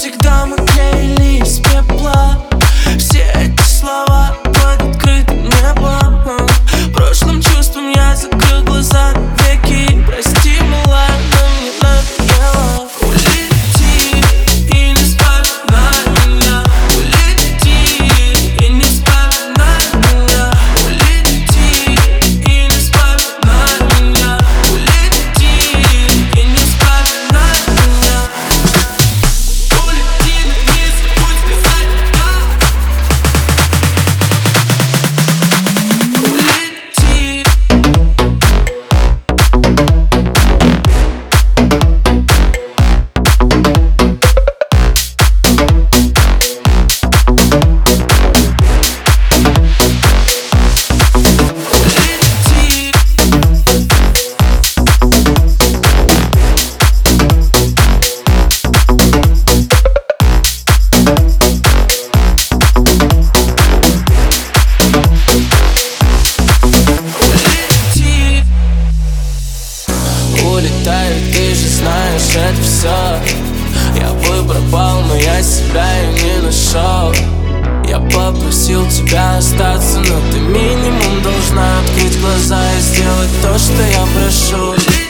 всегда мы клеились из пепла. Все эти слова под открытым небом. Прошлым чувством я закрыл глаза навеки. Прости, мила, но мне надоело. Улети и не вспоминай меня. Улети и не вспоминай меня. Улети и не вспоминай меня. Улети и не вспоминай меня. Улети, но не забудь сказать «да». Улети. Улетаю, ты же знаешь это все. Я бы пропал, но я себя и не нашел. Я попросил тебя остаться, но ты минимум должна открыть глаза и сделать то, что я прошу.